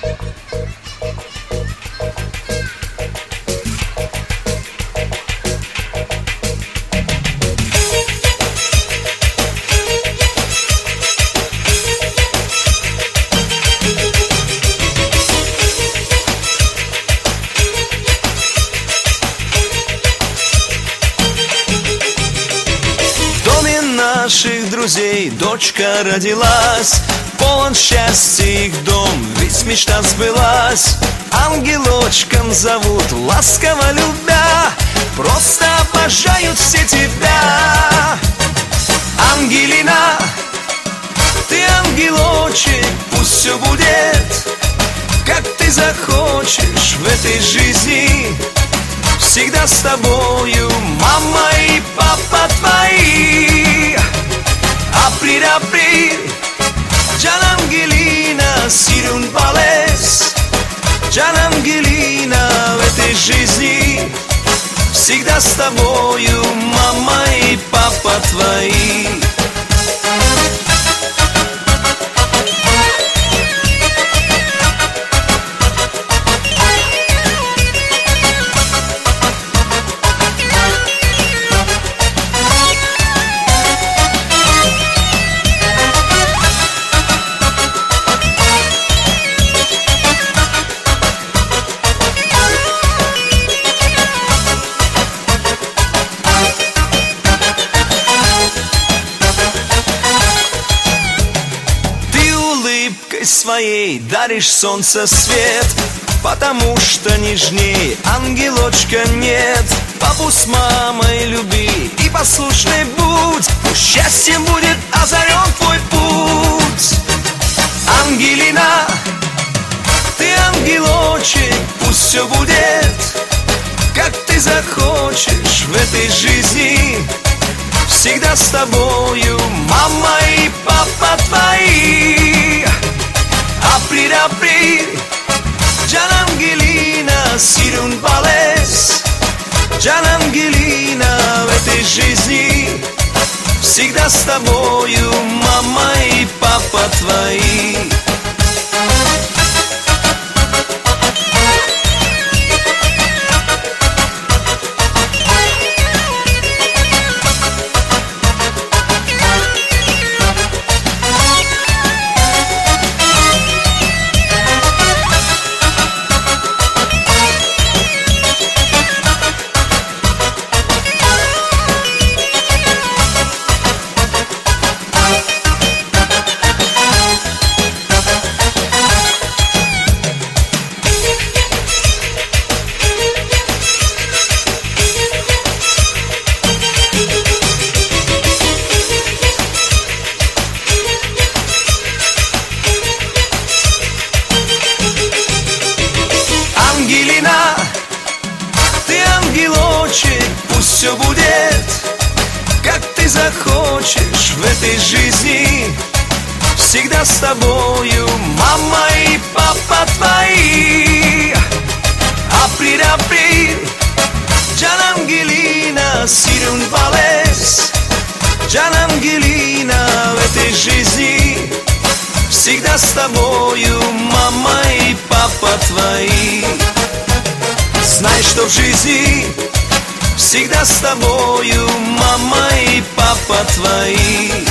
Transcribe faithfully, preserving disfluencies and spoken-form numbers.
Наших друзей дочка родилась, полон счастья их дом, ведь мечта сбылась. Ангелочком зовут, ласково любя, просто обожают все тебя. Ангелина, ты ангелочек, пусть все будет, как ты захочешь в этой жизни. Всегда с тобою мама и папа твои. April, april, Gian Angelina, sirun балес. Gian Angelina, в этой жизни всегда с тобою мама и папа твои. Своей даришь солнце свет, потому что нежней ангелочка нет. Папу с мамой люби и послушный будь, пусть счастьем будет озарен твой путь. Ангелина, ты ангелочек, пусть все будет, как ты захочешь в этой жизни. Всегда с тобою мама и папа твои. April, april, Gian Angelina, sirun балес. Gian Angelina, в этой жизни всегда с тобою мама и папа твои. Пусть все будет, как ты захочешь в этой жизни. Всегда с тобою мама и папа твои. April, april, Gian Angelina, sirun балес. Gian Angelina, в этой жизни всегда с тобою мама и папа твои. Знай, что в жизни всегда с тобою мама и папа твои.